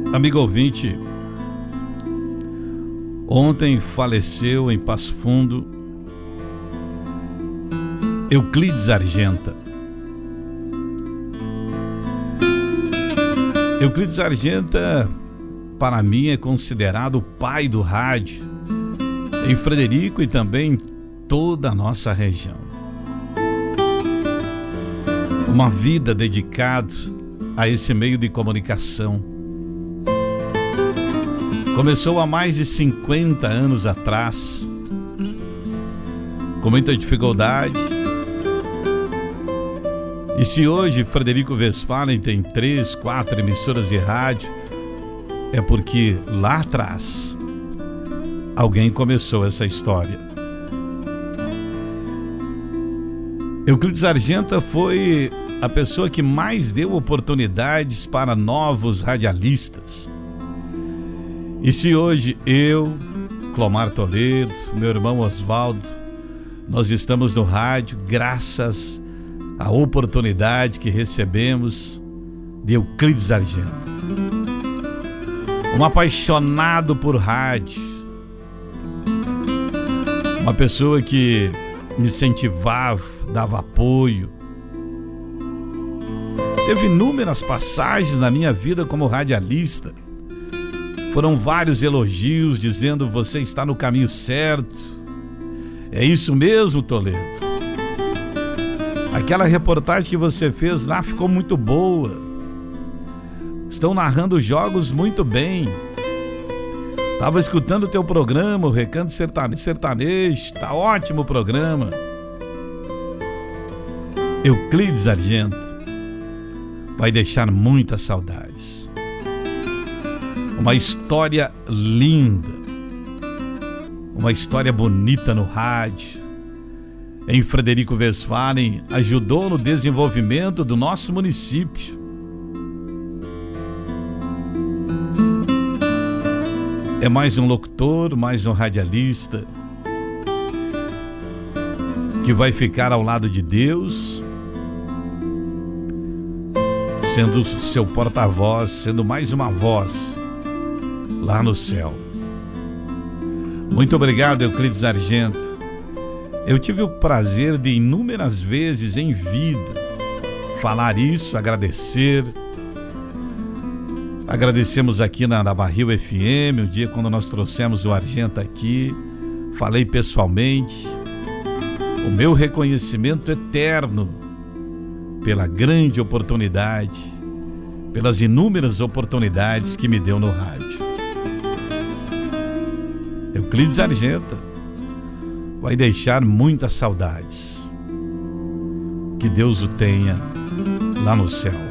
Amigo ouvinte, ontem faleceu em Passo Fundo Euclides Argenta. Euclides Argenta, para mim, é considerado o pai do rádio em Frederico e também em toda a nossa região. Uma vida dedicada a esse meio de comunicação. Começou há mais de 50 anos atrás, com muita dificuldade. E se hoje Frederico Westphalen tem 3, 4 emissoras de rádio, é porque lá atrás alguém começou essa história. Euclides Argenta foi a pessoa que mais deu oportunidades para novos radialistas. E se hoje eu, Clomar Toledo, meu irmão Oswaldo, nós estamos no rádio graças à oportunidade que recebemos de Euclides Argenta. Um apaixonado por rádio, uma pessoa que me incentivava, dava apoio. Teve inúmeras passagens na minha vida como radialista. Foram vários elogios dizendo: você está no caminho certo. É isso mesmo, Toledo. Aquela reportagem que você fez lá ficou muito boa. Estão narrando jogos muito bem. Estava escutando o teu programa, o Recanto Sertanejo. Tá ótimo o programa. Euclides Argenta vai deixar muitas saudades. Uma história linda, uma história bonita no rádio. Em Frederico Westphalen, ajudou no desenvolvimento do nosso município. É mais um locutor, mais um radialista que vai ficar ao lado de Deus, sendo seu porta-voz, sendo mais uma voz lá no céu. Muito obrigado, Euclides Argenta. Eu tive o prazer de inúmeras vezes em vida falar isso, agradecer. Agradecemos aqui na Barril FM, o dia quando nós trouxemos o Argenta aqui. Falei pessoalmente. O meu reconhecimento eterno pela grande oportunidade, pelas inúmeras oportunidades que me deu no rádio. Euclides Argenta vai deixar muitas saudades. Que Deus o tenha lá no céu.